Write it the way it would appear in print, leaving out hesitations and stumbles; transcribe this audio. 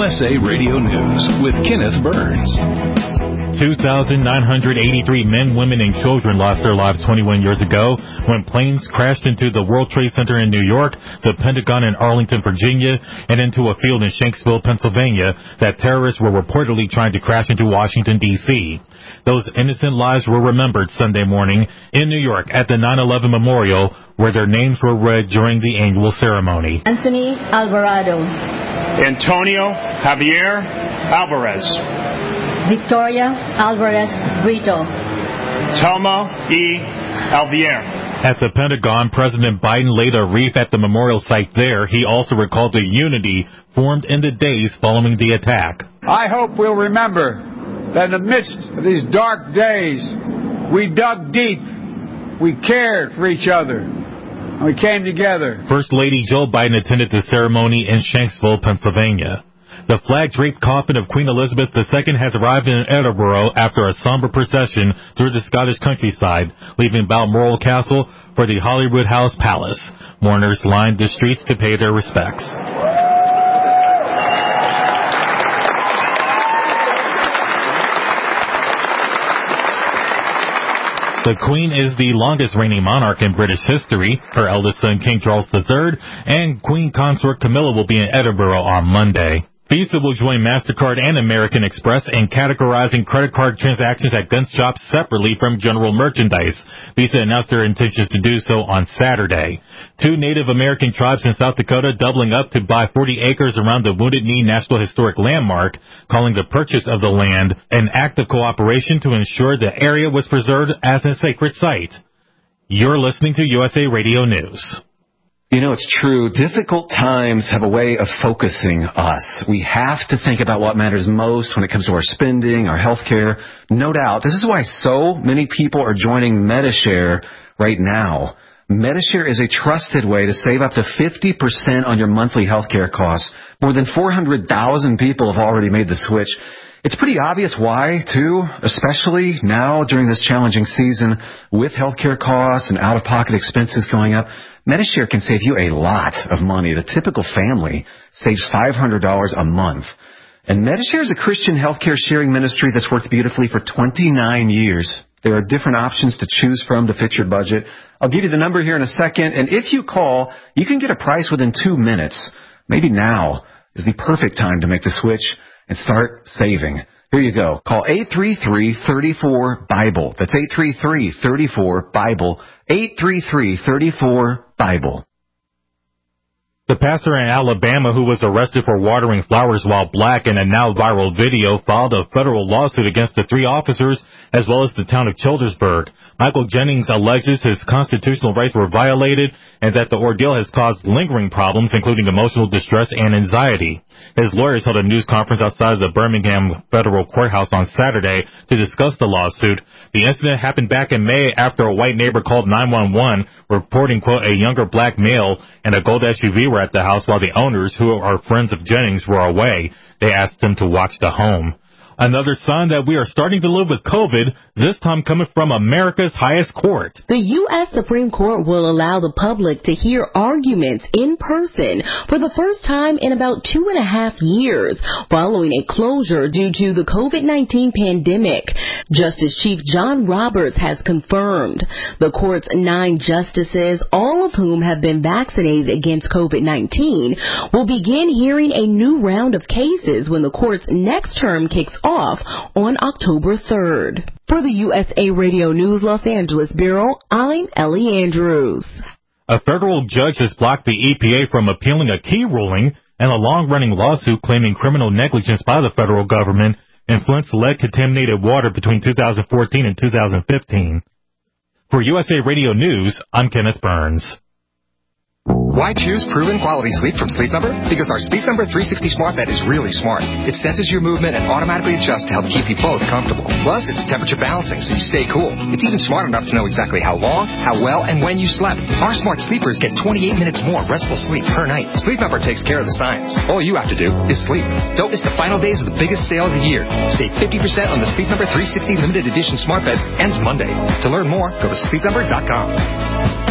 USA Radio News with Kenneth Burns. 2,983 men, women, and children lost their lives 21 years ago when planes crashed into the World Trade Center in New York, the Pentagon in Arlington, Virginia, and into a field in Shanksville, Pennsylvania, that terrorists were reportedly trying to crash into Washington, D.C. Those innocent lives were remembered Sunday morning in New York at the 9/11 Memorial, where their names were read during the annual ceremony. Anthony Alvarado. Antonio Javier Alvarez. Victoria Alvarez Brito. Telma E. Alvier. At the Pentagon, President Biden laid a wreath at the memorial site there. He also recalled the unity formed in the days following the attack. I hope we'll remember that in the midst of these dark days, we dug deep, we cared for each other, and we came together. First Lady Joe Biden attended the ceremony in Shanksville, Pennsylvania. The flag-draped coffin of Queen Elizabeth II has arrived in Edinburgh after a somber procession through the Scottish countryside, leaving Balmoral Castle for the Holyrood House Palace. Mourners lined the streets to pay their respects. The Queen is the longest reigning monarch in British history. Her eldest son, King Charles III, and Queen Consort Camilla will be in Edinburgh on Monday. Visa will join MasterCard and American Express in categorizing credit card transactions at gun shops separately from general merchandise. Visa announced their intentions to do so on Saturday. Two Native American tribes in South Dakota doubling up to buy 40 acres around the Wounded Knee National Historic Landmark, calling the purchase of the land an act of cooperation to ensure the area was preserved as a sacred site. You're listening to USA Radio News. You know, it's true. Difficult times have a way of focusing us. We have to think about what matters most when it comes to our spending, our health care. No doubt. This is why so many people are joining Medi-Share right now. Medi-Share is a trusted way to save up to 50% on your monthly health care costs. More than 400,000 people have already made the switch. It's pretty obvious why, too, especially now during this challenging season with healthcare costs and out-of-pocket expenses going up. Medi-Share can save you a lot of money. The typical family saves $500 a month. And Medi-Share is a Christian healthcare sharing ministry that's worked beautifully for 29 years. There are different options to choose from to fit your budget. I'll give you the number here in a second, and if you call, you can get a price within 2 minutes. Maybe now is the perfect time to make the switch and start saving. Here you go. Call 833-34-BIBLE. That's 833-34-BIBLE. 833-34-BIBLE. The pastor in Alabama who was arrested for watering flowers while black in a now viral video filed a federal lawsuit against the 3 officers as well as the town of Childersburg. Michael Jennings alleges his constitutional rights were violated and that the ordeal has caused lingering problems, including emotional distress and anxiety. His lawyers held a news conference outside of the Birmingham Federal Courthouse on Saturday to discuss the lawsuit. The incident happened back in May after a white neighbor called 911 reporting, quote, a younger black male and a gold SUV were at the house while the owners, who are friends of Jennings, were away. They asked them to watch the home. Another sign that we are starting to live with COVID, this time coming from America's highest court. The U.S. Supreme Court will allow the public to hear arguments in person for the first time in about 2.5 years, following a closure due to the COVID-19 pandemic. Justice Chief John Roberts has confirmed the court's 9 justices, all of whom have been vaccinated against COVID-19, will begin hearing a new round of cases when the court's next term kicks off on October 3rd. For the USA Radio News Los Angeles Bureau, I'm Ellie Andrews. A federal judge has blocked the EPA from appealing a key ruling and a long-running lawsuit claiming criminal negligence by the federal government in Flint's lead-contaminated water between 2014 and 2015. For USA Radio News, I'm Kenneth Burns. Why choose proven quality sleep from Sleep Number? Because our Sleep Number 360 smart bed is really smart. It senses your movement and automatically adjusts to help keep you both comfortable. Plus, it's temperature balancing so you stay cool. It's even smart enough to know exactly how long, how well, and when you slept. Our smart sleepers get 28 minutes more restful sleep per night. Sleep Number takes care of the science. All you have to do is sleep. Don't miss the final days of the biggest sale of the year. Save 50% on the Sleep Number 360 limited edition smart bed. Ends Monday. To learn more, go to sleepnumber.com.